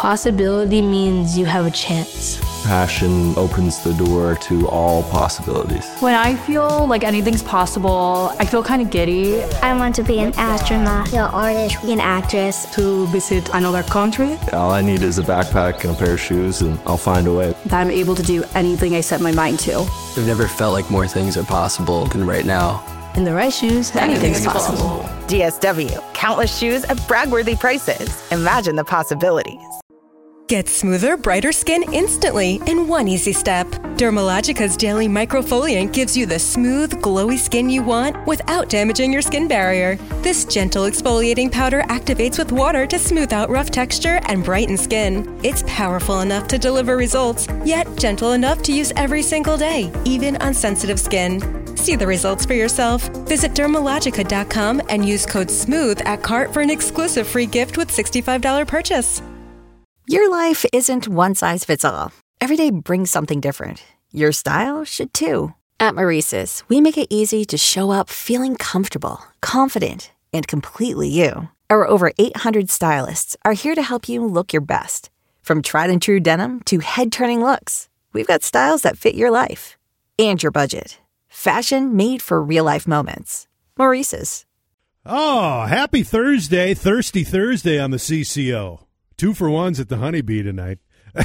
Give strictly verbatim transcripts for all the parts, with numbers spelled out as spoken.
Possibility means you have a chance. Passion opens the door to all possibilities. When I feel like anything's possible, I feel kind of giddy. I want to be an astronaut, an artist, an actress. To visit another country. All I need is a backpack and a pair of shoes, and I'll find a way. That I'm able to do anything I set my mind to. I've never felt like more things are possible than right now. In the right shoes, anything's, anything's possible. possible. D S W. Countless shoes at brag-worthy prices. Imagine the possibilities. Get smoother, brighter skin instantly in one easy step. Dermalogica's Daily Microfoliant gives you the smooth, glowy skin you want without damaging your skin barrier. This gentle exfoliating powder activates with water to smooth out rough texture and brighten skin. It's powerful enough to deliver results, yet gentle enough to use every single day, even on sensitive skin. See the results for yourself. Visit Dermalogica dot com and use code SMOOTH at cart for an exclusive free gift with sixty-five dollars purchase. Your life isn't one size fits all. Every day brings something different. Your style should too. At Maurice's, we make it easy to show up feeling comfortable, confident, and completely you. Our over eight hundred stylists are here to help you look your best. From tried and true denim to head-turning looks, we've got styles that fit your life and your budget. Fashion made for real-life moments. Maurice's. Oh, happy Thursday, Thirsty Thursday on the C C O. Two for ones at the Honeybee tonight.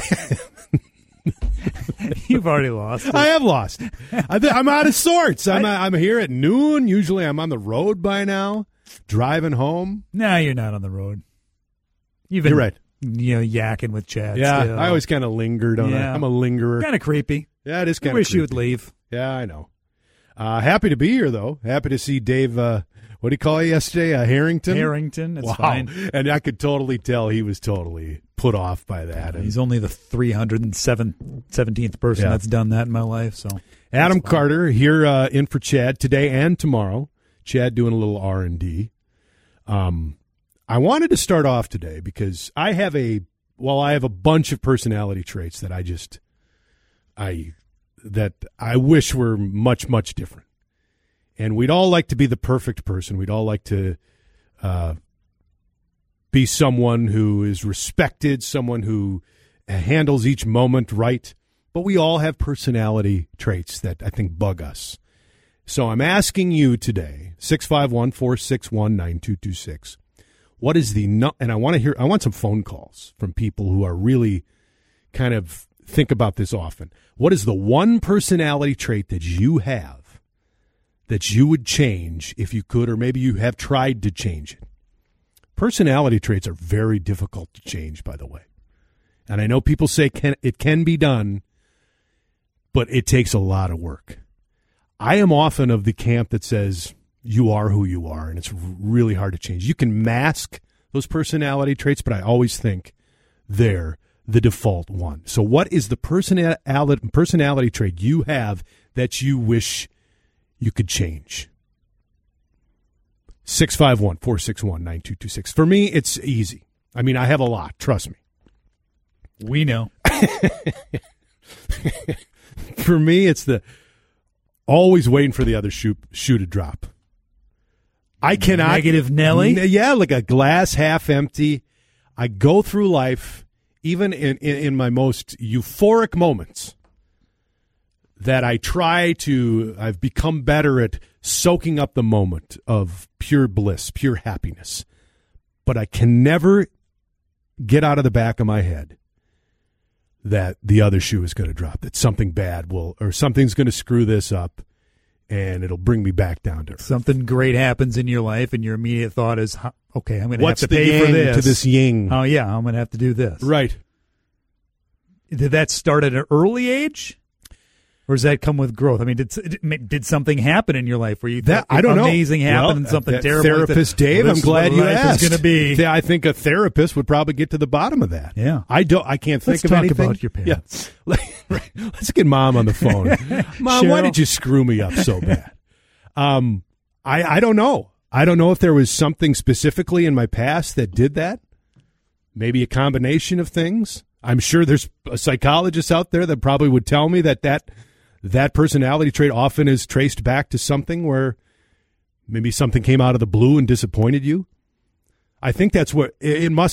You've already lost it. I have lost. I th- I'm out of sorts. I'm, I, I'm here at noon. Usually I'm on the road by now, driving home. No, you're not on the road. You've been, You're right. You know, yakking with Chad. Yeah, still. I always kind of lingered on Yeah. it. I'm a lingerer. Kind of creepy. Yeah, it is kind I of wish creepy. you would leave. Yeah, I know. Uh, happy to be here, though. Happy to see Dave, uh, what did he call you yesterday? Uh, Harrington? Harrington, it's wow. fine. And I could totally tell he was totally put off by that. He's only the three hundred seventeenth person Yeah. that's done that in my life. So Adam Carter here uh, in for Chad today and tomorrow. Chad doing a little R and D. Um, I wanted to start off today because I have a, well, I have a bunch of personality traits that I just, I, that I wish were much, much different. And we'd all like to be the perfect person. We'd all like to uh, be someone who is respected, someone who handles each moment right. But we all have personality traits that I think bug us. So I'm asking you today, six five one, four six one, nine two two six, what is the, no- and I want to hear, I want some phone calls from people who are really kind of think about this often. What is the one personality trait that you have that you would change if you could, or maybe you have tried to change it? Personality traits are very difficult to change, by the way. And I know people say can, it can be done, but it takes a lot of work. I am often of the camp that says you are who you are, and it's really hard to change. You can mask those personality traits, but I always think they're the default one. So what is the personality, personality trait you have that you wish you could change? six five one, four six one, nine two two six. For me, it's easy. I mean, I have a lot. Trust me. We know. For me, it's the always waiting for the other shoe, shoe to drop. I cannot. Negative Nelly? N- yeah, like a glass half empty. I go through life, even in, in, in my most euphoric moments, that I try to, I've become better at soaking up the moment of pure bliss, pure happiness. But I can never get out of the back of my head that the other shoe is going to drop, that something bad will, or something's going to screw this up, and it'll bring me back down to earth. Something great happens in your life, and your immediate thought is, okay, I'm going to have What's to the pay yang for this. to this yin? Oh, yeah, I'm going to have to do this. Right. Did that start at an early age? Or does that come with growth? I mean, did did something happen in your life where you that thought I don't amazing know. happened well, and something that terrible? Therapist that, Dave, well, I'm glad you asked. Going to be. I think a therapist would probably get to the bottom of that. Yeah, I don't. I can't think Let's of talk anything. about your parents. Yeah. Let's get Mom on the phone. Mom, Cheryl. why did you screw me up so bad? Um, I I don't know. I don't know if there was something specifically in my past that did that. Maybe a combination of things. I'm sure there's psychologists out there that probably would tell me that that. That personality trait often is traced back to something where maybe something came out of the blue and disappointed you. I think that's what it must be.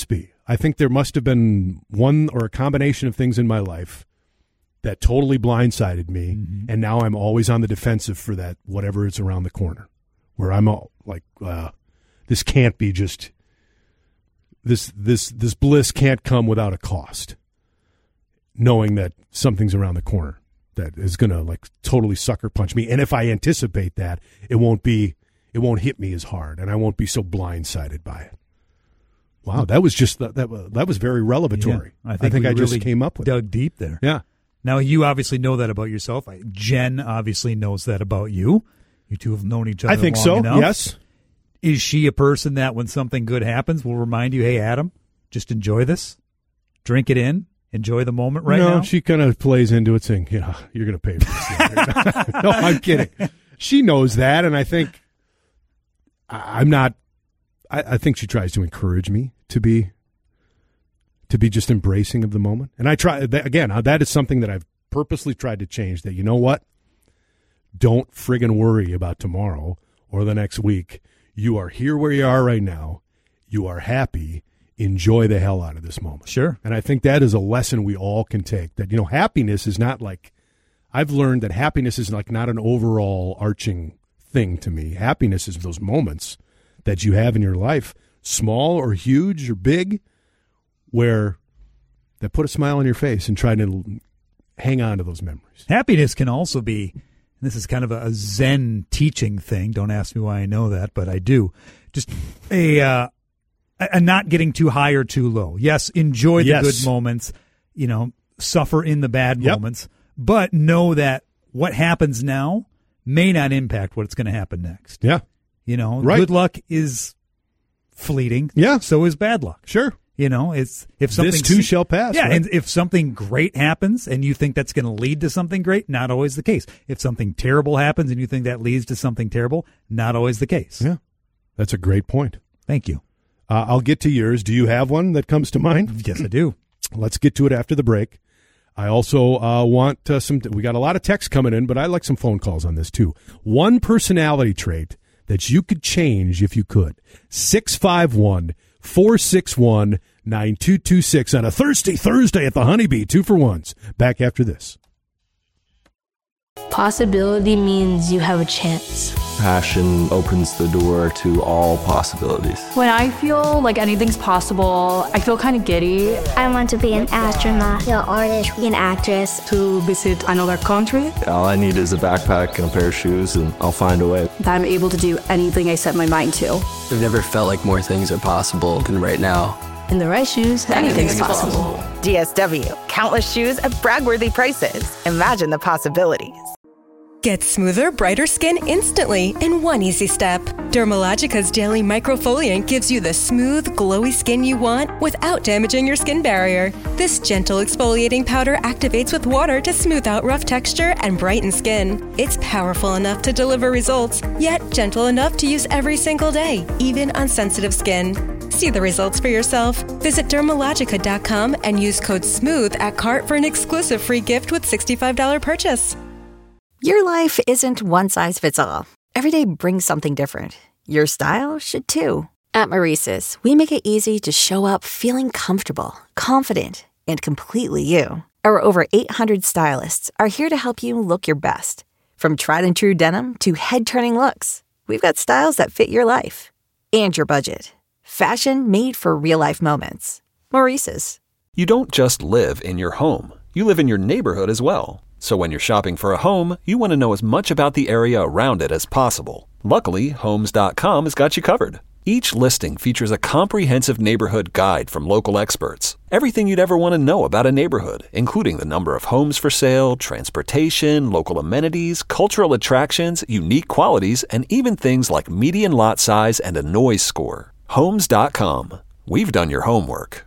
I think there must have been one or a combination of things in my life that totally blindsided me, mm-hmm. and now I'm always on the defensive for that, whatever is around the corner, where I'm all like, uh, this can't be just, this this this bliss can't come without a cost, knowing that something's around the corner that is going to like totally sucker punch me. And if I anticipate that, it won't be, it won't hit me as hard, and I won't be so blindsided by it. Wow, that was just that that, that was very revelatory. Yeah, I think, I, think I really just came up with dug it. deep there. Yeah. Now you obviously know that about yourself. Jen obviously knows that about you. You two have known each other. I think long so. Enough. Yes. Is she a person that when something good happens will remind you, "Hey, Adam, just enjoy this, drink it in, enjoy the moment right no, now"? No, she kind of plays into it, saying, "Yeah, you're going to pay for this." No, I'm kidding. She knows that, and I think I'm not. I, I think she tries to encourage me to be. To be just embracing of the moment. And I try, again, that is something that I've purposely tried to change, that, you know what? Don't friggin' worry about tomorrow or the next week. You are here where you are right now. You are happy. Enjoy the hell out of this moment. Sure. And I think that is a lesson we all can take, that, you know, happiness is not like, I've learned that happiness is like not an overall arching thing to me. Happiness is those moments that you have in your life, small or huge or big, where they put a smile on your face and try to hang on to those memories. Happiness can also be, and this is kind of a Zen teaching thing. Don't ask me why I know that, but I do. Just a, uh, a not getting too high or too low. Yes, enjoy the yes. good moments, you know, suffer in the bad yep. moments, but know that what happens now may not impact what's going to happen next. Yeah. You know, right. good luck is fleeting. Yeah. So is bad luck. Sure. You know, it's if something this too shall pass. Yeah, right? and if something great happens and you think that's going to lead to something great, not always the case. If something terrible happens and you think that leads to something terrible, not always the case. Yeah, that's a great point. Thank you. Uh, I'll get to yours. Do you have one that comes to mind? Yes, I do. Let's get to it after the break. I also uh, want uh, some. We got a lot of texts coming in, but I like some phone calls on this too. One personality trait that you could change if you could. six five one, four six one, nine two two six on a Thirsty Thursday at the Honeybee. Two for ones. Back after this. Possibility means you have a chance. Passion opens the door to all possibilities. When I feel like anything's possible, I feel kind of giddy. I want to be an astronaut, an artist, an actress. To visit another country. All I need is a backpack and a pair of shoes, and I'll find a way. That I'm able to do anything I set my mind to. I've never felt like more things are possible than right now. In the right shoes, anything's, anything's possible. possible. D S W. Countless shoes at brag-worthy prices. Imagine the possibilities. Get smoother, brighter skin instantly in one easy step. Dermalogica's Daily Microfoliant gives you the smooth, glowy skin you want without damaging your skin barrier. This gentle exfoliating powder activates with water to smooth out rough texture and brighten skin. It's powerful enough to deliver results, yet gentle enough to use every single day, even on sensitive skin. See the results for yourself. Visit Dermalogica dot com and use code SMOOTH at cart for an exclusive free gift with sixty-five dollars purchase. Your life isn't one size fits all. Every day brings something different. Your style should too. At Maurice's, we make it easy to show up feeling comfortable, confident, and completely you. Our over eight hundred stylists are here to help you look your best. From tried and true denim to head-turning looks, we've got styles that fit your life and your budget. Fashion made for real-life moments. Maurice's. You don't just live in your home. You live in your neighborhood as well. So when you're shopping for a home, you want to know as much about the area around it as possible. Luckily, Homes dot com has got you covered. Each listing features a comprehensive neighborhood guide from local experts. Everything you'd ever want to know about a neighborhood, including the number of homes for sale, transportation, local amenities, cultural attractions, unique qualities, and even things like median lot size and a noise score. Homes dot com. We've done your homework.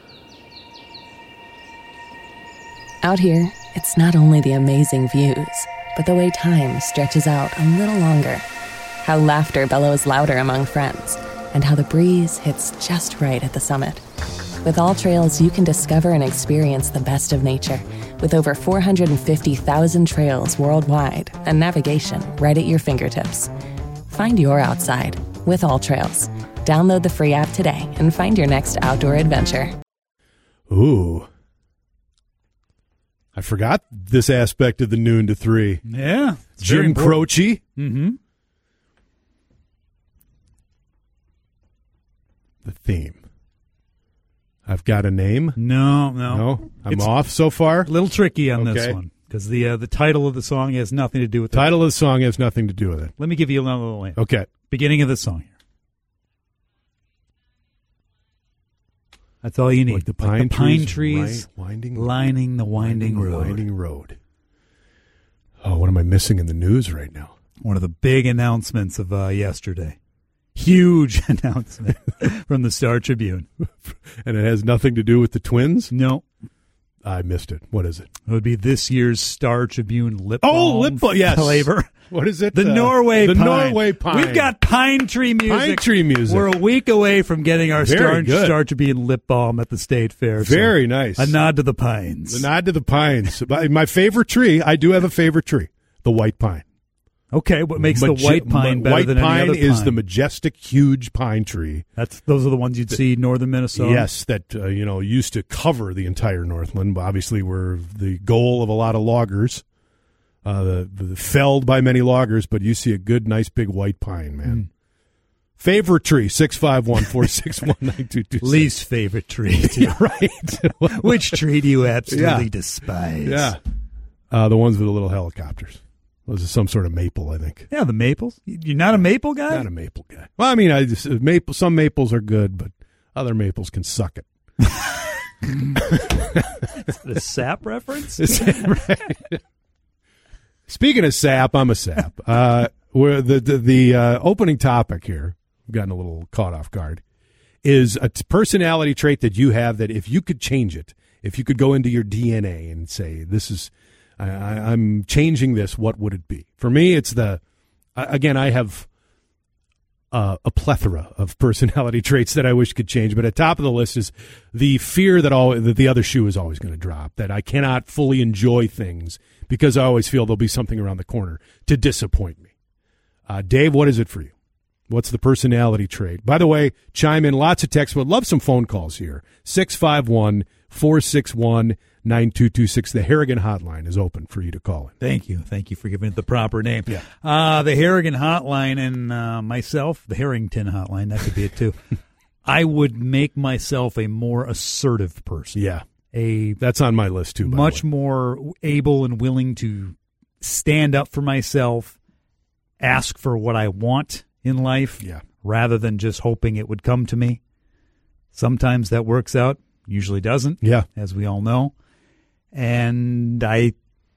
Out here, it's not only the amazing views, but the way time stretches out a little longer. How laughter bellows louder among friends, and how the breeze hits just right at the summit. With All Trails, you can discover and experience the best of nature, with over four hundred fifty thousand trails worldwide and navigation right at your fingertips. Find your outside with All Trails. Download the free app today and find your next outdoor adventure. Ooh. I forgot this aspect of the noon to three. Yeah. Jim Croce. Mm-hmm. The theme. I've got a name. No, no. No? I'm It's off so far? A little tricky on this Okay. one because the uh, the title of the song has nothing to do with The title of the song has nothing to do with it. Let me give you another little hint. Okay. Beginning of the song here. That's all you need. Like the pine Like the pine trees, trees wi- winding, lining the winding, winding road. Winding road. Oh, what am I missing in the news right now? One of the big announcements of uh, yesterday. Huge announcement from the Star Tribune. And it has nothing to do with the Twins? No. I missed it. What is it? It would be this year's Star Tribune lip Oh, balm lip balm, yes. flavor. What is it? The Uh, Norway the pine. Norway pine. We've got pine tree music. Pine tree music. We're a week away from getting our Very Star, good. Star Tribune lip balm at the State Fair. So Very nice. A nod to the pines. The nod to the pines. My my favorite tree, I do have a favorite tree, the white pine. Okay, what makes Maje- the white pine ma- better white than pine any other is pine? the majestic, huge pine tree. That's those are the ones you'd see in northern Minnesota. Yes, that uh, you know used to cover the entire Northland. But obviously, were the goal of a lot of loggers, uh, the, the felled by many loggers. But you see a good, nice, big white pine, man. Mm. Favorite tree six five one four six one nine two two. Least favorite tree, too. Right? Which tree do you absolutely Yeah. despise? Yeah, uh, the ones with the little helicopters. Those are some sort of maple, I think. Yeah, the maples. You're not a maple guy? Not a maple guy. Well, I mean, I just, maple. Some maples are good, but other maples can suck it. The sap reference? Right. Speaking of sap, I'm a sap. Uh, where the the, the uh, opening topic here, I've gotten a little caught off guard, is a t- personality trait that you have that if you could change it, if you could go into your D N A and say, this is, I, I, I'm changing this, what would it be? For me, it's the, uh, again, I have uh, a plethora of personality traits that I wish could change, but at top of the list is the fear that all that the other shoe is always going to drop, that I cannot fully enjoy things because I always feel there'll be something around the corner to disappoint me. Uh, Dave, what is it for you? What's the personality trait? By the way, chime in, lots of texts. Would love some phone calls here. six five one, four six one, nine two two six. The Harrigan Hotline is open for you to call in. Thank you. Thank you for giving it the proper name. Yeah. Uh, the Harrigan Hotline and uh, myself, the Harrington Hotline, that could be it too. I would make myself a more assertive person. Yeah. A That's on my list too, by much the way. more able and willing to stand up for myself, ask for what I want in life, Yeah. rather than just hoping it would come to me. Sometimes that works out, usually doesn't, Yeah. as we all know. And I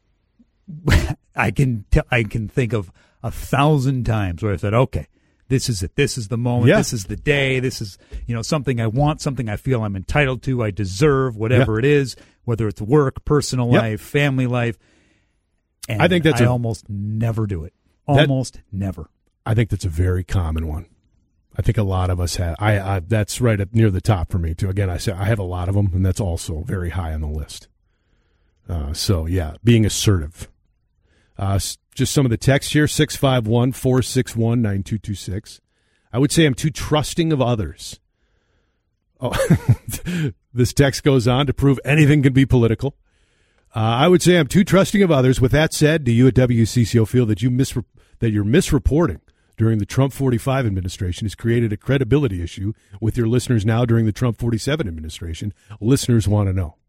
I can t- I can think of a thousand times where I said, okay, this is it. This is the moment. Yeah. This is the day. This is, you know, something I want, something I feel I'm entitled to, I deserve, whatever Yeah. it is, whether it's work, personal Yep. life, family life. And I think that's I a- almost never do it. That- Almost never. I think that's a very common one. I think a lot of us have. I, I that's right at near the top for me too. Again, I say I have a lot of them, and that's also very high on the list. Uh, so yeah, being assertive. Uh, s- just some of the text here: six five one four six one nine two two six. I would say I'm too trusting of others. Oh, this text goes on to prove anything can be political. Uh, I would say I'm too trusting of others. With that said, do you at W C C O feel that you misre- that your misreporting during the Trump forty-five administration has created a credibility issue with your listeners now during the Trump forty-seven administration? Listeners want to know.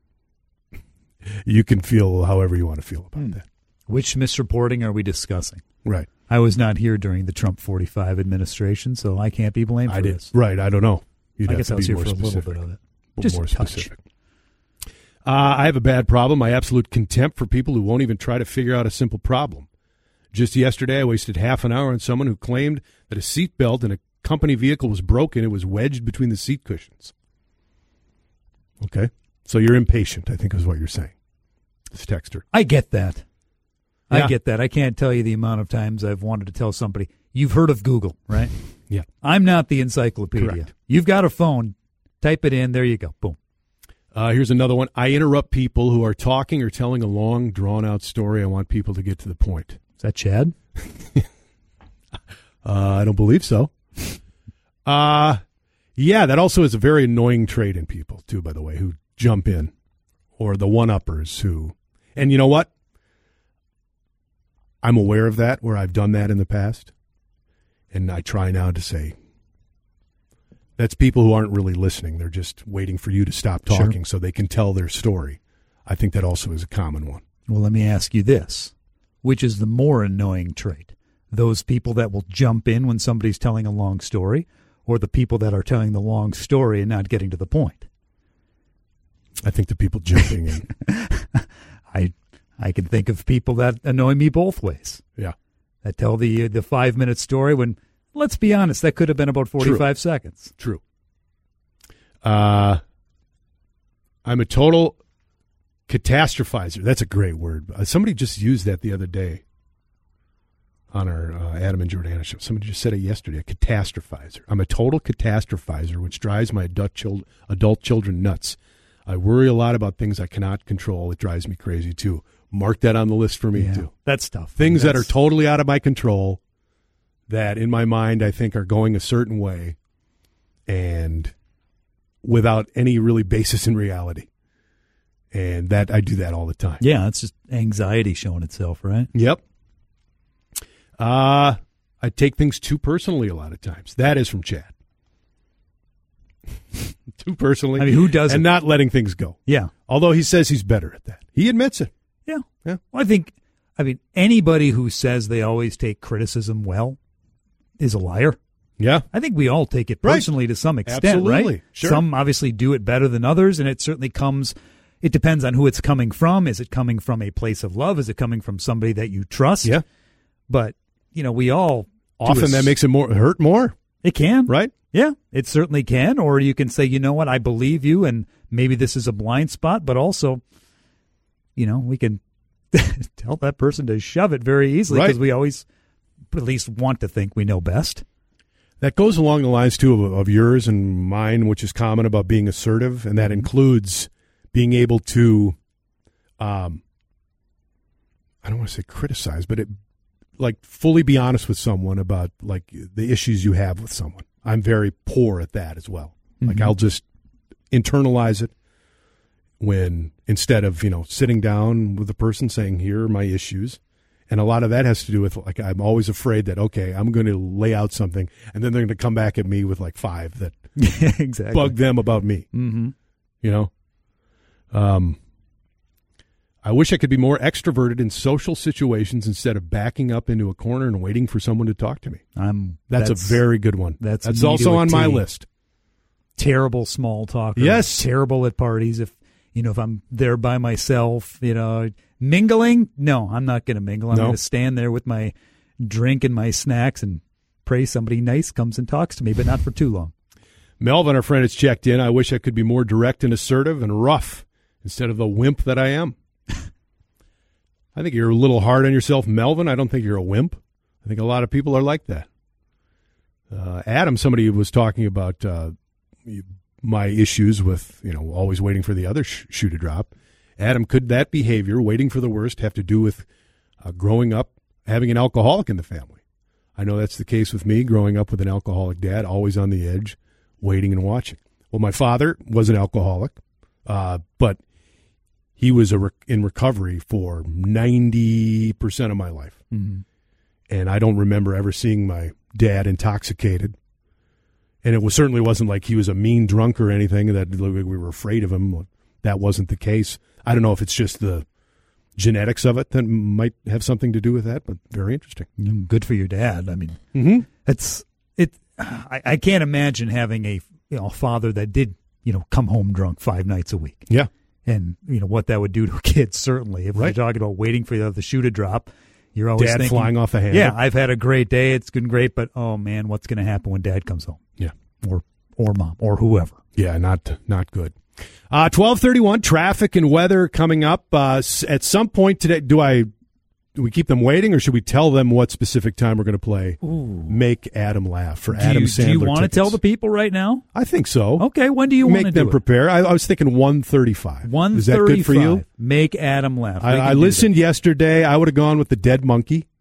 You can feel however you want to feel about that. Which misreporting are we discussing? Right. I was not here during the Trump forty-five administration, so I can't be blamed for I did. this. Right. I don't know. You'd I have guess to I was be here more for a specific. little bit of it. But Just more a touch. specific. Uh, I have a bad problem. My absolute contempt for people who won't even try to figure out a simple problem. Just yesterday, I wasted half an hour on someone who claimed that a seatbelt in a company vehicle was broken. It was wedged between the seat cushions. Okay. So you're impatient, I think is what you're saying. This texter. I get that. Yeah. I get that. I can't tell you the amount of times I've wanted to tell somebody, you've heard of Google, right? Yeah. I'm not the encyclopedia. Correct. You've got a phone. Type it in. There you go. Boom. Uh, here's another one. I interrupt people who are talking or telling a long, drawn-out story. I want people to get to the point. Is that Chad? uh, I don't believe so. Uh, yeah, that also is a very annoying trait in people, too, by the way, who jump in. Or the one-uppers who... And you know what? I'm aware of that, where I've done that in the past. And I try now to say, that's people who aren't really listening. They're just waiting for you to stop talking Sure. so they can tell their story. I think that also is a common one. Well, let me ask you this. Which is the more annoying trait? Those people that will jump in when somebody's telling a long story, or the people that are telling the long story and not getting to the point? I think the people jumping in. I I can think of people that annoy me both ways. Yeah. That tell the the five-minute story when, let's be honest, that could have been about forty-five True. seconds. True. Uh, I'm a total catastrophizer. That's a great word. Uh, somebody just used that the other day on our uh, Adam and Jordana show. Somebody just said it yesterday, a catastrophizer. I'm a total catastrophizer, which drives my adult, chil- adult children nuts. I worry a lot about things I cannot control. It drives me crazy, too. Mark that on the list for me, Yeah, too. that's tough. Things That's- that are totally out of my control that, in my mind, I think are going a certain way and without any really basis in reality. And that I do that all the time. Yeah, it's just anxiety showing itself, right? Yep. Uh, I take things too personally a lot of times. That is from Chad. Too personally. I mean, who doesn't? And not letting things go. Yeah. Although he says he's better at that. He admits it. Yeah. Yeah. Well, I think, I mean, anybody who says they always take criticism well is a liar. Yeah. I think we all take it Right. personally to some extent, Absolutely. right? Sure. Some obviously do it better than others, and it certainly comes, it depends on who it's coming from. Is it coming from a place of love? Is it coming from somebody that you trust? Yeah. But, you know, we all do Often a- that makes it more hurt more. It can. Right? Yeah, it certainly can. Or you can say, you know what, I believe you, and maybe this is a blind spot, but also, you know, we can tell that person to shove it very easily because Right. we always at least want to think we know best. That goes along the lines, too, of, of yours and mine, which is common about being assertive, and that includes being able to, um, I don't want to say criticize, but it, like, fully be honest with someone about, like, the issues you have with someone. I'm very poor at that as well. Mm-hmm. Like, I'll just internalize it when, instead of, you know, sitting down with the person saying, here are my issues. And a lot of that has to do with, like, I'm always afraid that, okay, I'm going to lay out something, and then they're going to come back at me with, like, five that yeah, exactly. bug them about me. Mm-hmm. You know? Um, I wish I could be more extroverted in social situations instead of backing up into a corner and waiting for someone to talk to me. I'm, that's, that's a very good one. That's, that's me also to a on my T. list. Terrible small talker. Yes. Terrible at parties. If, you know, if I'm there by myself, you know, mingling, no, I'm not going to mingle. I'm No. going to stand there with my drink and my snacks and pray somebody nice comes and talks to me, but not for too long. Melvin, our friend, has checked in. I wish I could be more direct and assertive and rough instead of the wimp that I am. I think you're a little hard on yourself, Melvin. I don't think you're a wimp. I think a lot of people are like that. Uh, Adam, somebody was talking about uh, my issues with, you know, always waiting for the other sh- shoe to drop. Adam, could that behavior, waiting for the worst, have to do with uh, growing up having an alcoholic in the family? I know that's the case with me, growing up with an alcoholic dad, always on the edge, waiting and watching. Well, my father was an alcoholic, uh, but he was a rec- in recovery for ninety percent of my life. Mm-hmm. And I don't remember ever seeing my dad intoxicated. And it was certainly wasn't like he was a mean drunk or anything, that we were afraid of him. That wasn't the case. I don't know if it's just the genetics of it that might have something to do with that, but very interesting. Good for your dad. I mean, mm-hmm. it's it. I, I can't imagine having a you know a father that did you know come home drunk five nights a week. Yeah, and you know what that would do to a kid. Certainly, if right. we're talking about waiting for the, the shoe to drop, you're always dad thinking, flying off the handle. Yeah, I've had a great day. It's been great, but oh man, what's going to happen when dad comes home? Yeah, or or mom or whoever. Yeah, not not good. Uh, twelve thirty-one, traffic and weather coming up. Uh, at some point today, do I do we keep them waiting, or should we tell them what specific time we're going to play? Ooh. Make Adam laugh for do Adam you, Sandler Do you want tickets. to tell the people right now? I think so. Okay, when do you want Make to them do prepare? I, I was thinking one thirty-five. one thirty-five. Is that good for you? Make Adam laugh. I, I listened yesterday. I would have gone with the Dead Monkey.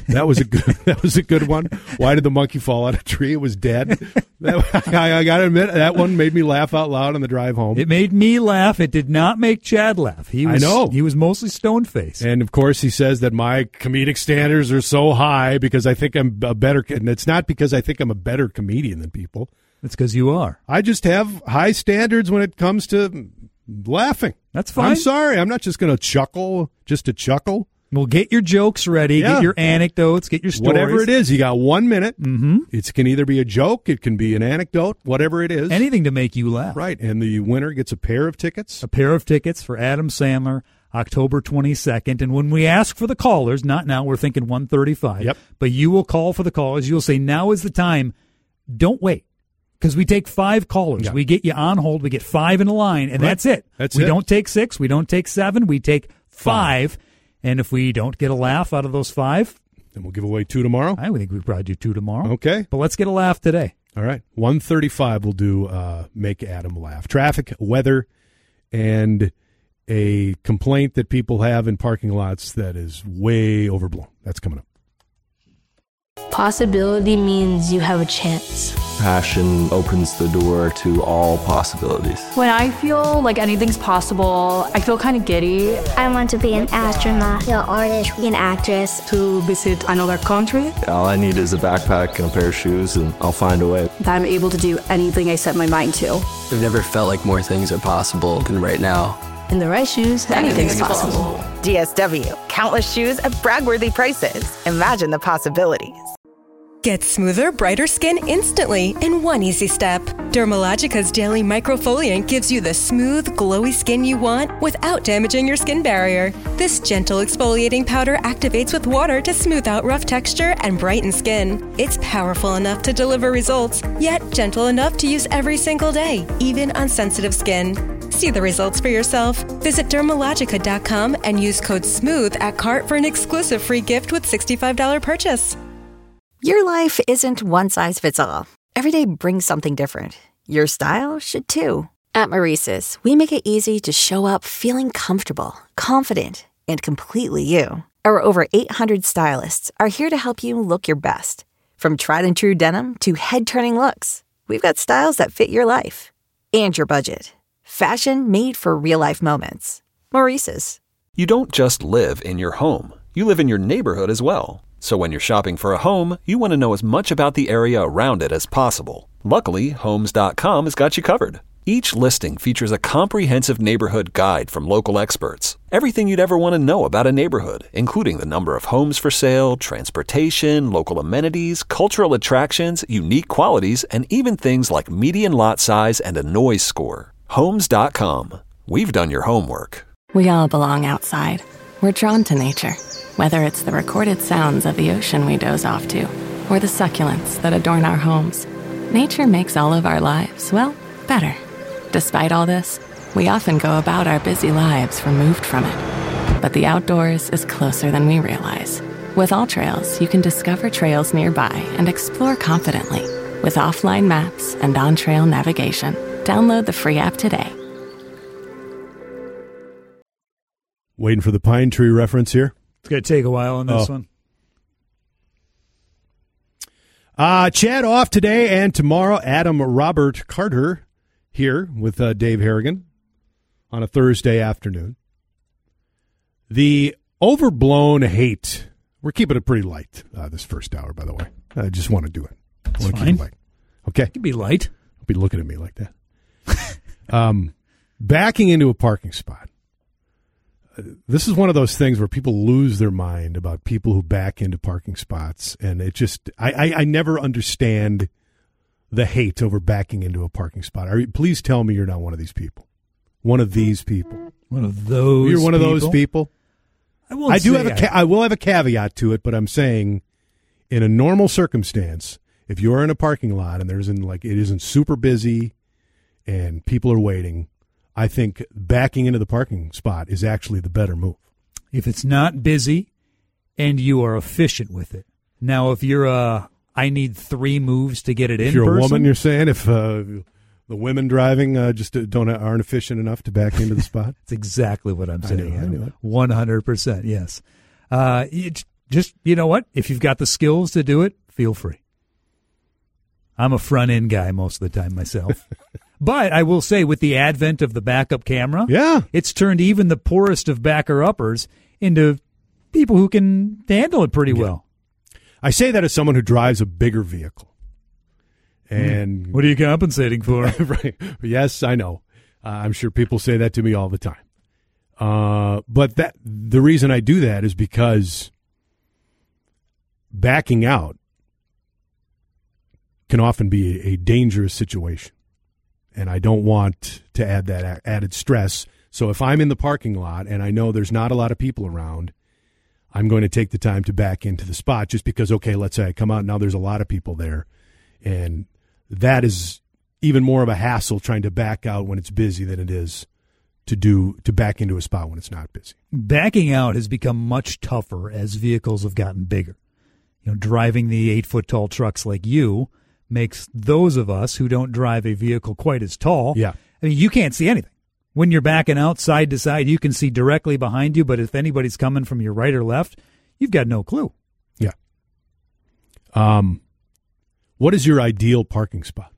That was a good. That was a good one. Why did the monkey fall out of a tree? It was dead. That, I, I got to admit, that one made me laugh out loud on the drive home. It made me laugh. It did not make Chad laugh. He was, I know. He was mostly stone-faced. And, of course, he says that my comedic standards are so high because I think I'm a better, and it's not because I think I'm a better comedian than people. It's because you are. I just have high standards when it comes to laughing. That's fine. I'm sorry. I'm not just going to chuckle just to chuckle. Well, get your jokes ready. Yeah. Get your anecdotes. Get your stories. Whatever it is, you got one minute. Mm-hmm. It can either be a joke, it can be an anecdote, whatever it is. Anything to make you laugh. Right, and the winner gets a pair of tickets. A pair of tickets for Adam Sandler, October twenty-second. And when we ask for the callers, not now, we're thinking one thirty-five. Yep. But you will call for the callers. You'll say, now is the time. Don't wait. Because we take five callers. Yeah. We get you on hold. We get five in a line, and Right. that's it. That's we it. don't take six. We don't take seven. We take five. Five. And if we don't get a laugh out of those five, then we'll give away two tomorrow. I think we probably do two tomorrow. Okay. But let's get a laugh today. All right. one thirty-five will do uh, Make Adam Laugh. Traffic, weather, and a complaint that people have in parking lots that is way overblown. That's coming up. Possibility means you have a chance. Passion opens the door to all possibilities. When I feel like anything's possible, I feel kind of giddy. I want to be an astronaut, an artist, an actress. To visit another country. All I need is a backpack and a pair of shoes, and I'll find a way. That I'm able to do anything I set my mind to. I've never felt like more things are possible than right now. In the right shoes, anything's possible. D S W. Countless shoes at brag-worthy prices. Imagine the possibilities. Get smoother, brighter skin instantly in one easy step. Dermalogica's Daily Microfoliant gives you the smooth, glowy skin you want without damaging your skin barrier. This gentle exfoliating powder activates with water to smooth out rough texture and brighten skin. It's powerful enough to deliver results, yet gentle enough to use every single day, even on sensitive skin. See the results for yourself. Visit Dermalogica dot com and use code SMOOTH at cart for an exclusive free gift with sixty-five dollars purchase. Your life isn't one size fits all. Every day brings something different. Your style should too. At Maurice's, we make it easy to show up feeling comfortable, confident, and completely you. Our over eight hundred stylists are here to help you look your best. From tried and true denim to head-turning looks, we've got styles that fit your life and your budget. Fashion made for real-life moments. Maurice's. You don't just live in your home. You live in your neighborhood as well. So when you're shopping for a home, you want to know as much about the area around it as possible. Luckily, Homes dot com has got you covered. Each listing features a comprehensive neighborhood guide from local experts. Everything you'd ever want to know about a neighborhood, including the number of homes for sale, transportation, local amenities, cultural attractions, unique qualities, and even things like median lot size and a noise score. Homes dot com. We've done your homework. We all belong outside. We're drawn to nature. Whether it's the recorded sounds of the ocean we doze off to, or the succulents that adorn our homes, nature makes all of our lives, well, better. Despite all this, we often go about our busy lives removed from it. But the outdoors is closer than we realize. With AllTrails, you can discover trails nearby and explore confidently. With offline maps and on-trail navigation, download the free app today. Waiting for the pine tree reference here. It's going to take a while on this oh. one. Uh, Chad off today and tomorrow. Adam Robert Carter here with uh, Dave Harrigan on a Thursday afternoon. The overblown hate. We're keeping it pretty light uh, this first hour, by the way. I just want to do it. I That's want to fine. keep it light. Okay? It can be light. Don't be looking at me like that. um, backing into a parking spot. This is one of those things where people lose their mind about people who back into parking spots, and it just I, I, I never understand the hate over backing into a parking spot. Are you, please tell me you're not one of these people. One of these people. One of those. You're one people? of those people. I, won't I do say have a ca- I, I will have a caveat to it, but I'm saying in a normal circumstance, if you're in a parking lot and there's in like it isn't super busy and people are waiting, I think backing into the parking spot is actually the better move. If it's not busy and you are efficient with it. Now, if you're uh, I need three moves to get it in. If you're person, a woman, you're saying if uh, the women driving uh, just don't aren't efficient enough to back into the spot. That's exactly what I'm saying. I knew, I knew it. one hundred percent, yes. Uh, it, just, you know what? If you've got the skills to do it, feel free. I'm a front-end guy most of the time myself. But I will say, with the advent of the backup camera, yeah, it's turned even the poorest of backer-uppers into people who can handle it pretty yeah. well. I say that as someone who drives a bigger vehicle. And what are you compensating for? Right. Yes, I know. Uh, I'm sure people say that to me all the time. Uh, but that the reason I do that is because backing out can often be a, a dangerous situation. And I don't want to add that a- added stress. So if I'm in the parking lot and I know there's not a lot of people around, I'm going to take the time to back into the spot just because, okay, let's say I come out, now there's a lot of people there. And that is even more of a hassle trying to back out when it's busy than it is to do to back into a spot when it's not busy. Backing out has become much tougher as vehicles have gotten bigger. You know, driving the eight-foot-tall trucks like you makes those of us who don't drive a vehicle quite as tall, yeah. I mean, you can't see anything. When you're backing out side to side, you can see directly behind you, but if anybody's coming from your right or left, you've got no clue. Yeah. Um, what is your ideal parking spot?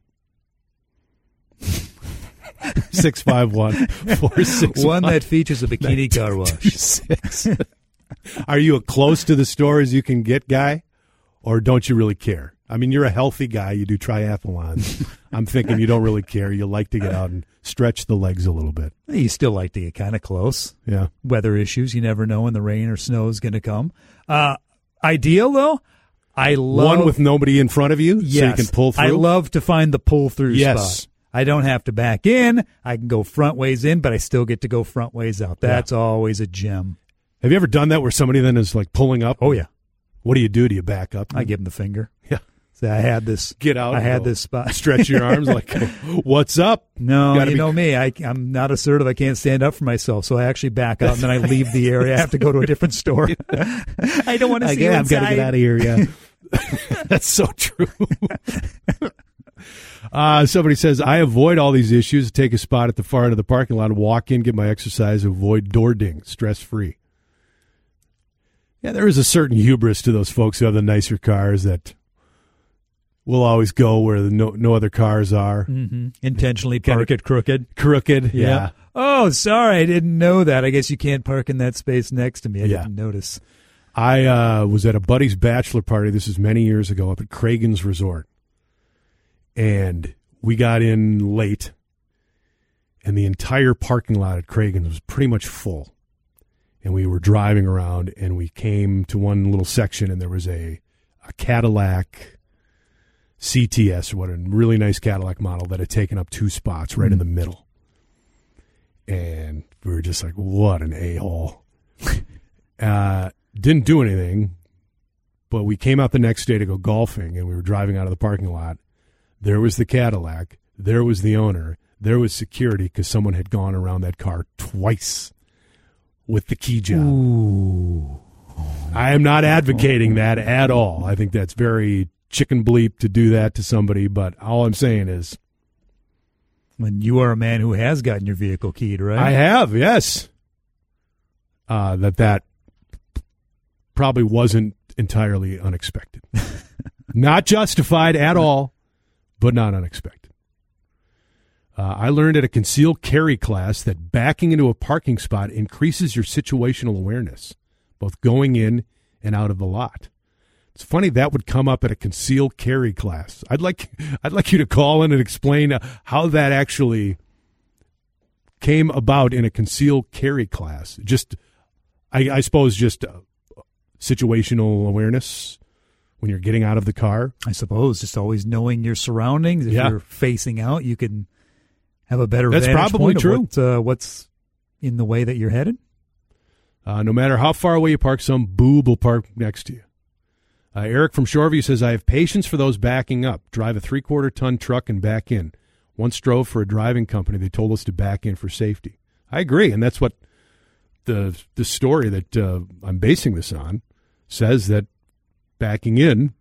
six five one, four six one. One that features a bikini car wash. Are you a close to the store as you can get guy, or don't you really care? I mean, you're a healthy guy. You do triathlons. I'm thinking you don't really care. You like to get out and stretch the legs a little bit. You still like to get kind of close. Yeah. Weather issues. You never know when the rain or snow is going to come. Uh, ideal, though, I love... One with nobody in front of you yes, so you can pull through? I love to find the pull-through yes. spot. I don't have to back in. I can go front ways in, but I still get to go front ways out. That's yeah. always a gem. Have you ever done that where somebody then is like pulling up? Oh, yeah. What do you do? Do you back up? I give them the finger. Yeah. Say, I had this. Get out. I had go. this spot. Stretch your arms like, what's up? No, you, you know me. I, I'm not assertive. I can't stand up for myself, so I actually back out, and then I leave the area. I have to go to a different store. I don't want to see you I've got to get out of here, yeah. That's so true. Uh, somebody says, I avoid all these issues, take a spot at the far end of the parking lot, walk in, get my exercise, avoid door ding, stress-free. Yeah, there is a certain hubris to those folks who have the nicer cars that will always go where the no, no other cars are. Mm-hmm. Intentionally park it crooked. Crooked, yeah. yeah. Oh, sorry, I didn't know that. I guess you can't park in that space next to me. I yeah. didn't notice. I uh, was at a buddy's bachelor party, this is many years ago, up at Cragun's Resort. And we got in late, and the entire parking lot at Cragun's was pretty much full. And we were driving around, and we came to one little section, and there was a, a Cadillac C T S, or what, a really nice Cadillac model that had taken up two spots right mm. in the middle. And we were just like, what an a-hole. uh, didn't do anything, but we came out the next day to go golfing, and we were driving out of the parking lot. There was the Cadillac. There was the owner. There was security because someone had gone around that car twice with the key job. Ooh. I am not advocating that at all. I think that's very chicken bleep to do that to somebody, but all I'm saying is... When you are a man who has gotten your vehicle keyed, right? I have, yes. Uh, that that probably wasn't entirely unexpected. Not justified at all. But not unexpected. Uh, I learned at a concealed carry class that backing into a parking spot increases your situational awareness, both going in and out of the lot. It's funny that would come up at a concealed carry class. I'd like I'd like you to call in and explain uh, how that actually came about in a concealed carry class. Just, I, I suppose, just uh, situational awareness. When you're getting out of the car? I suppose just always knowing your surroundings. If yeah. you're facing out, you can have a better That's vantage probably point true. Of what, uh, what's in the way that you're headed. Uh, no matter how far away you park, some boob will park next to you. Uh, Eric from Shoreview says, I have patience for those backing up. Drive a three-quarter ton truck and back in. Once drove for a driving company. They told us to back in for safety. I agree, and that's what the the story that uh, I'm basing this on says, that backing in,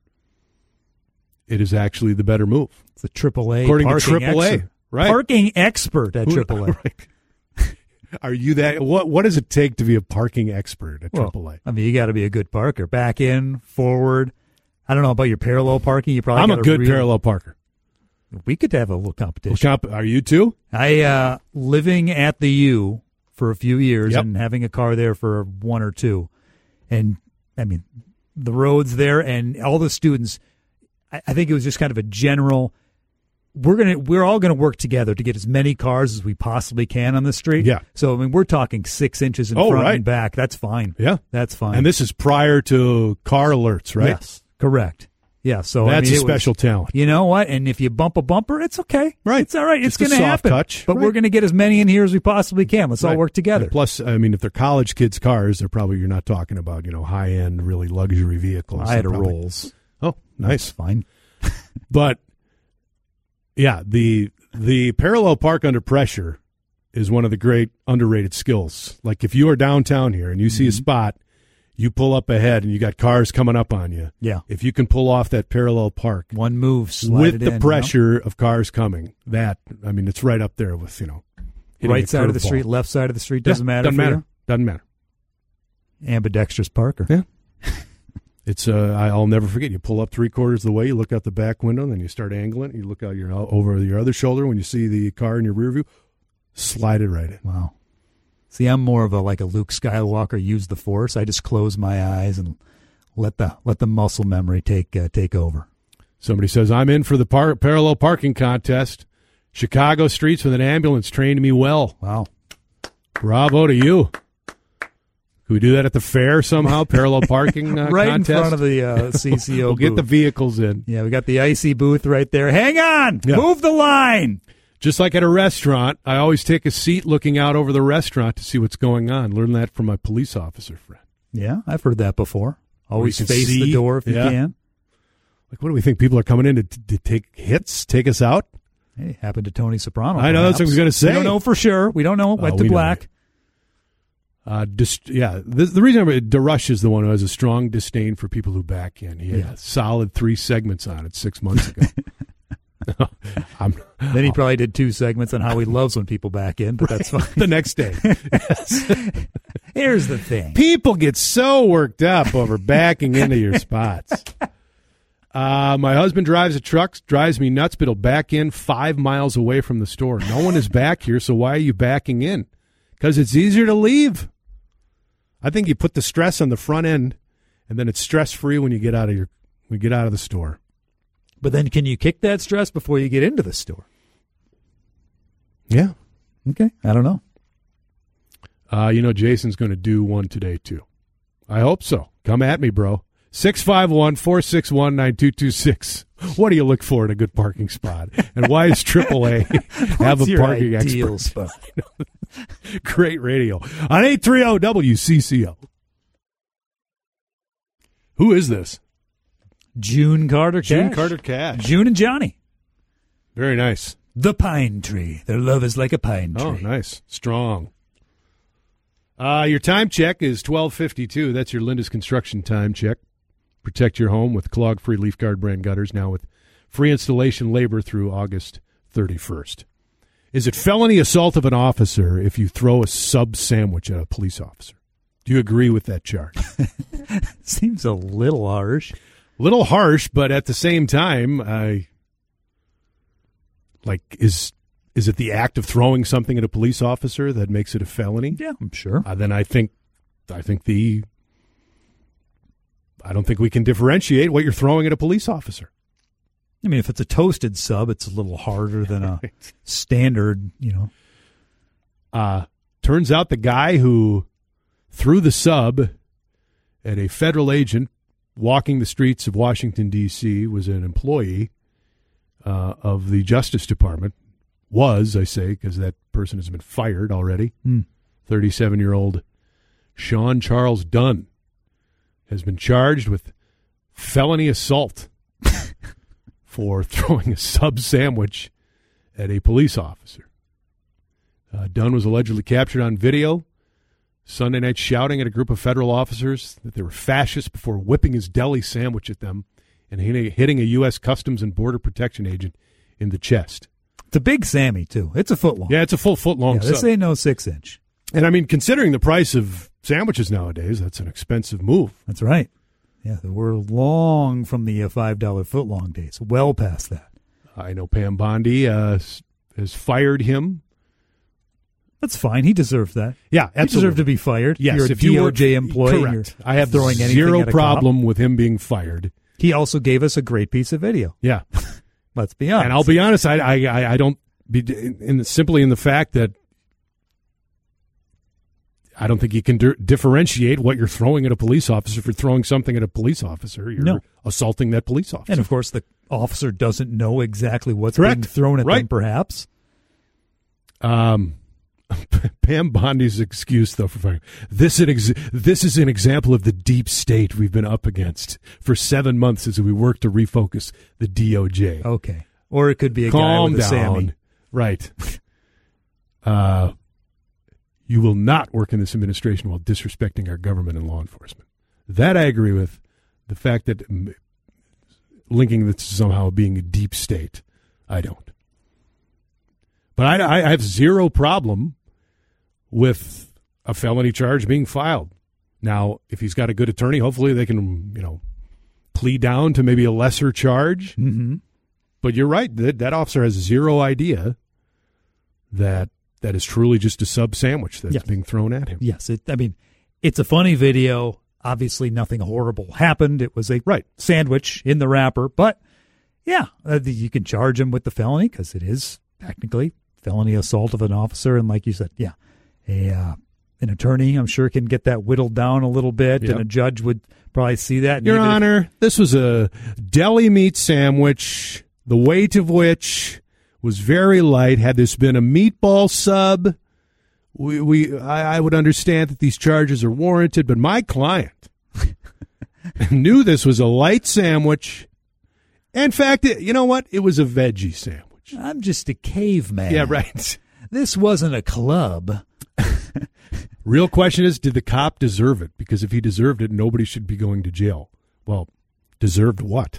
it is actually the better move. It's a triple A According parking to triple A, expert. right? Parking expert at triple A. Right. Are you that? What What does it take to be a parking expert at well, triple A? I mean, you got to be a good parker. Back in, forward. I don't know about your parallel parking. You probably. I'm a good really, parallel parker. We could have a little competition. Well, comp- are you too? I uh, living at the U for a few years Yep. and having a car there for one or two, and I mean the roads there and all the students. I, I think it was just kind of a general. We're gonna we're all gonna work together to get as many cars as we possibly can on the street. Yeah. So I mean we're talking six inches in Oh, front right. and back. That's fine. Yeah, that's fine. And this is prior to car alerts, right? Yes, correct. Yeah, so that's I mean, a special was, talent. You know what? And if you bump a bumper, it's okay. Right. It's all right. Just it's a going to soft happen. touch. But Right. we're going to get as many in here as we possibly can. Let's all Right. work together. And plus, I mean, if they're college kids' cars, they're probably you're not talking about you know high end, really luxury vehicles. I had a They're probably- Rolls. Oh, nice, That's fine. But yeah, the the parallel park under pressure is one of the great underrated skills. Like if you are downtown here and you see a spot, you pull up ahead and you got cars coming up on you. Yeah. If you can pull off that parallel park, one move, slide with it the in, pressure you know? of cars coming, that I mean, it's right up there with you know, right side of the curveball. street, left side of the street doesn't yeah, matter. Doesn't for matter. You? Doesn't matter. Ambidextrous parker. Yeah. It's uh, I'll never forget. You pull up three quarters of the way, you look out the back window, and then you start angling. You look out your over your other shoulder when you see the car in your rear view. Slide it right in. Wow. See, I'm more of a like a Luke Skywalker. Use the Force. I just close my eyes and let the let the muscle memory take uh, take over. Somebody says I'm in for the par- parallel parking contest. Chicago streets with an ambulance trained me well. Wow. Bravo to you. Can we do that at the fair somehow? Parallel parking uh, right contest? in front of the uh, C C O We'll booth. get the vehicles in. Yeah, we got the icy booth right there. Hang on. Yeah. Move the line. Just like at a restaurant, I always take a seat looking out over the restaurant to see what's going on. Learn that from my police officer friend. Yeah, I've heard that before. Always you can face see. the door if you Yeah. can. Like, what do we think? People are coming in to, to take hits, take us out? Hey, happened to Tony Soprano. I know, perhaps. that's what I was gonna say. We don't know for sure. We don't know. Went Oh, to we know black. Uh, dist- yeah, the, the reason I'm, DeRush is the one who has a strong disdain for people who back in. He had Yeah. a solid three segments on it six months ago. I'm, Then he probably did two segments on how he loves when people back in, but that's fine. the next day. Yes. Here's the thing. People get so worked up over backing into your spots. Uh, my husband drives a truck, drives me nuts, but he'll back in five miles away from the store. No one is back here, so why are you backing in? Because it's easier to leave. I think you put the stress on the front end, and then it's stress-free when you get out of your when you get out of the store. But then can you kick that stress before you get into the store? Yeah. Okay. I don't know. Uh, you know, Jason's going to do one today, too. I hope so. Come at me, bro. six five one, four six one, nine two two six. What do you look for in a good parking spot? And why is triple A have What's a your parking ideal expert? spot? Great radio. On eight thirty W C C O. Who is this? June Carter Cash. June Carter Cash. June and Johnny. Very nice. The pine tree. Their love is like a pine tree. Oh, nice. Strong. Uh, your time check is twelve fifty-two. That's your Linda's Construction time check. Protect your home with clog-free Leaf Guard brand gutters, now with free installation labor through August thirty-first. Is it felony assault of an officer if you throw a sub sandwich at a police officer? Do you agree with that charge? Seems a little harsh. Little harsh, but at the same time, I like is is it the act of throwing something at a police officer that makes it a felony? Yeah, I'm sure. Uh, then I think I think the I don't think we can differentiate what you're throwing at a police officer. I mean, if it's a toasted sub, it's a little harder than a standard, you know. Uh, turns out the guy who threw the sub at a federal agent walking the streets of Washington, D C was an employee uh, of the Justice Department. Was, I say, because that person has been fired already. Mm. thirty-seven-year-old Sean Charles Dunn has been charged with felony assault for throwing a sub sandwich at a police officer. Uh, Dunn was allegedly captured on video Sunday night shouting at a group of federal officers that they were fascists before whipping his deli sandwich at them and hitting a U S Customs and Border Protection agent in the chest. It's a big Sammy, too. It's a foot long. Yeah, it's a full foot long Yeah, this sub. ain't no six inch. And I mean, considering the price of sandwiches nowadays, that's an expensive move. That's right. Yeah, we're long from the uh, five dollar footlong days, well past that. I know Pam Bondi uh, has fired him. That's fine. He deserved that. Yeah, absolutely. He deserved to be fired. Yes, you're a if D O J you were, employee. Correct. I have throwing zero problem cop. with him being fired. He also gave us a great piece of video. Yeah. Let's be honest. And I'll be honest, I I, I don't be in, in simply in the fact that I don't think you can di- differentiate what you're throwing at a police officer for throwing something at a police officer. You're no. assaulting that police officer. And, of course, the officer doesn't know exactly what's Correct. being thrown at right. them, perhaps. Um, Pam Bondi's excuse, though, for firing. This, an ex- this is an example of the deep state we've been up against for seven months as we work to refocus the D O J. Okay. Or it could be a Calm guy with down. a Sammy. Right. uh, you will not work in this administration while disrespecting our government and law enforcement. That I agree with. The fact that m- linking this to somehow being a deep state, I don't. But I, I have zero problem with a felony charge being filed. Now, if he's got a good attorney, hopefully they can, you know, plead down to maybe a lesser charge. Mm-hmm. But you're right. That, that officer has zero idea that that is truly just a sub sandwich that's yes. being thrown at him. Yes. It, I mean, it's a funny video. Obviously, nothing horrible happened. It was a right. sandwich in the wrapper. But, yeah, uh, you can charge him with the felony because it is technically felony assault of an officer. And like you said, yeah, a uh, an attorney, I'm sure, can get that whittled down a little bit. Yep. And a judge would probably see that. And Your Honor, if- this was a deli meat sandwich, the weight of which was very light. Had this been a meatball sub, we, we I, I would understand that these charges are warranted. But my client knew this was a light sandwich. In fact, it, you know what? It was a veggie sandwich. I'm just a caveman. Yeah, right. This wasn't a club. Real question is, did the cop deserve it? Because if he deserved it, nobody should be going to jail. Well, deserved what?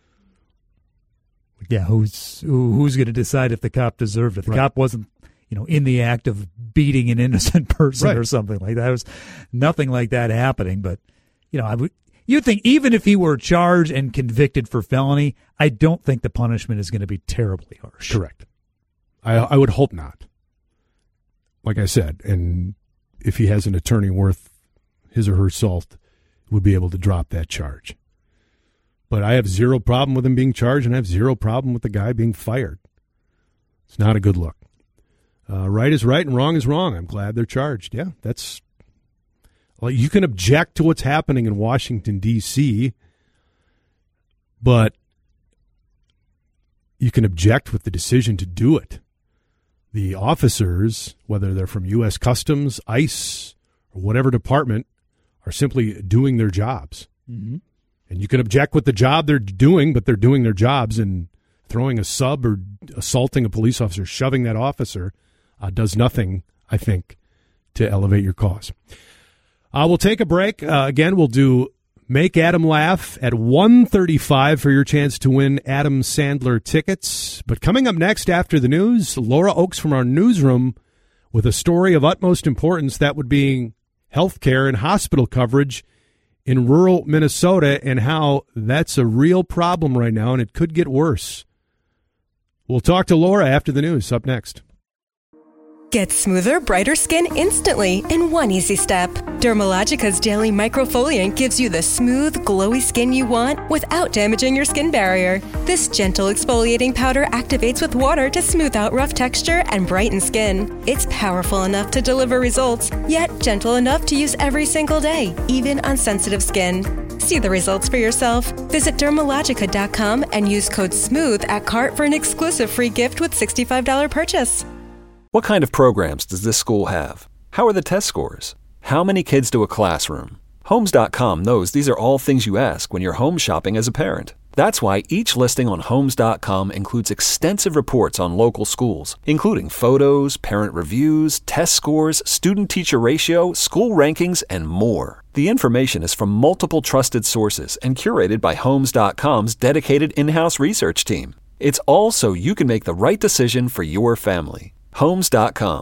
Yeah, who's who, who's going to decide if the cop deserved it? The right. cop wasn't, you know, in the act of beating an innocent person right. or something like that. There was nothing like that happening. But, you know, I would you'd think even if he were charged and convicted for felony, I don't think the punishment is going to be terribly harsh. Correct. I I would hope not. Like I said, and if he has an attorney worth his or her salt, would be able to drop that charge. But I have zero problem with him being charged, and I have zero problem with the guy being fired. It's not a good look. Uh, right is right and wrong is wrong. I'm glad they're charged. Yeah, that's... Well, you can object to what's happening in Washington, D C, but you can object with the decision to do it. The officers, whether they're from U S Customs, ICE, or whatever department, are simply doing their jobs. Mm-hmm. And you can object with the job they're doing, but they're doing their jobs, and throwing a sub or assaulting a police officer, shoving that officer, uh, does nothing, I think, to elevate your cause. Uh, we'll take a break. Uh, again, we'll do Make Adam Laugh at one thirty-five for your chance to win Adam Sandler tickets. But coming up next after the news, Laura Oakes from our newsroom with a story of utmost importance, that would be health care and hospital coverage in rural Minnesota, and how that's a real problem right now, and it could get worse. We'll talk to Laura after the news. Up next. Get smoother, brighter skin instantly in one easy step. Dermalogica's Daily Microfoliant gives you the smooth, glowy skin you want without damaging your skin barrier. This gentle exfoliating powder activates with water to smooth out rough texture and brighten skin. It's powerful enough to deliver results, yet gentle enough to use every single day, even on sensitive skin. See the results for yourself. Visit Dermalogica dot com and use code SMOOTH at cart for an exclusive free gift with sixty-five dollars purchase. What kind of programs does this school have? How are the test scores? How many kids do a classroom? Homes dot com knows these are all things you ask when you're home shopping as a parent. That's why each listing on Homes dot com includes extensive reports on local schools, including photos, parent reviews, test scores, student-teacher ratio, school rankings, and more. The information is from multiple trusted sources and curated by Homes dot com's dedicated in-house research team. It's all so you can make the right decision for your family. Homes dot com.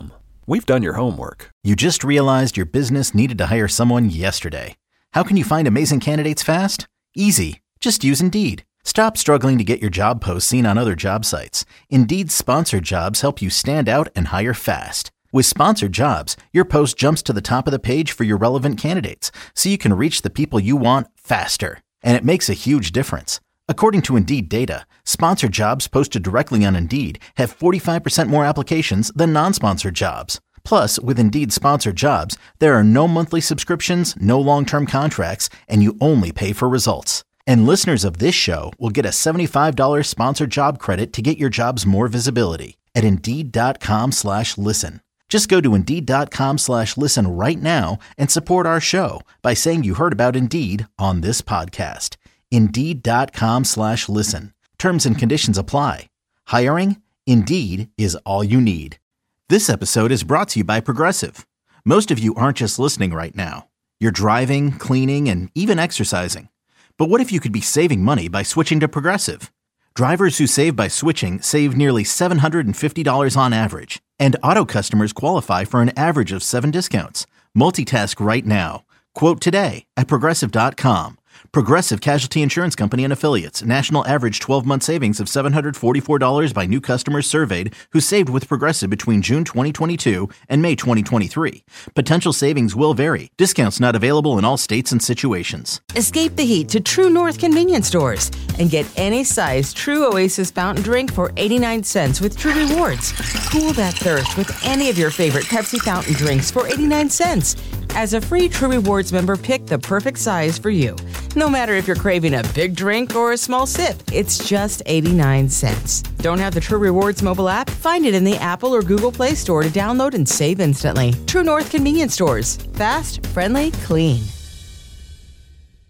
We've done your homework. You just realized your business needed to hire someone yesterday. How can you find amazing candidates fast? Easy. Just use Indeed. Stop struggling to get your job posts seen on other job sites. Indeed's sponsored jobs help you stand out and hire fast. With sponsored jobs, your post jumps to the top of the page for your relevant candidates, so you can reach the people you want faster. And it makes a huge difference. According to Indeed data, sponsored jobs posted directly on Indeed have forty-five percent more applications than non-sponsored jobs. Plus, with Indeed sponsored jobs, there are no monthly subscriptions, no long-term contracts, and you only pay for results. And listeners of this show will get a seventy-five dollars sponsored job credit to get your jobs more visibility at Indeed.com slash listen. Just go to Indeed.com slash listen right now and support our show by saying you heard about Indeed on this podcast. Indeed.com slash listen. Terms and conditions apply. Hiring? Indeed is all you need. This episode is brought to you by Progressive. Most of you aren't just listening right now. You're driving, cleaning, and even exercising. But what if you could be saving money by switching to Progressive? Drivers who save by switching save nearly seven hundred fifty dollars on average. And auto customers qualify for an average of seven discounts. Multitask right now. Quote today at Progressive dot com. Progressive Casualty Insurance Company and Affiliates. National average twelve-month savings of seven hundred forty-four dollars by new customers surveyed who saved with Progressive between June twenty twenty-two and May twenty twenty-three. Potential savings will vary. Discounts not available in all states and situations. Escape the heat to True North convenience stores and get any size True Oasis fountain drink for eighty-nine cents with True Rewards. Cool that thirst with any of your favorite Pepsi fountain drinks for eighty-nine cents. As a free True Rewards member, pick the perfect size for you. No matter if you're craving a big drink or a small sip, it's just eighty-nine cents. Don't have the True Rewards mobile app? Find it in the Apple or Google Play Store to download and save instantly. True North convenience stores. Fast, friendly, clean.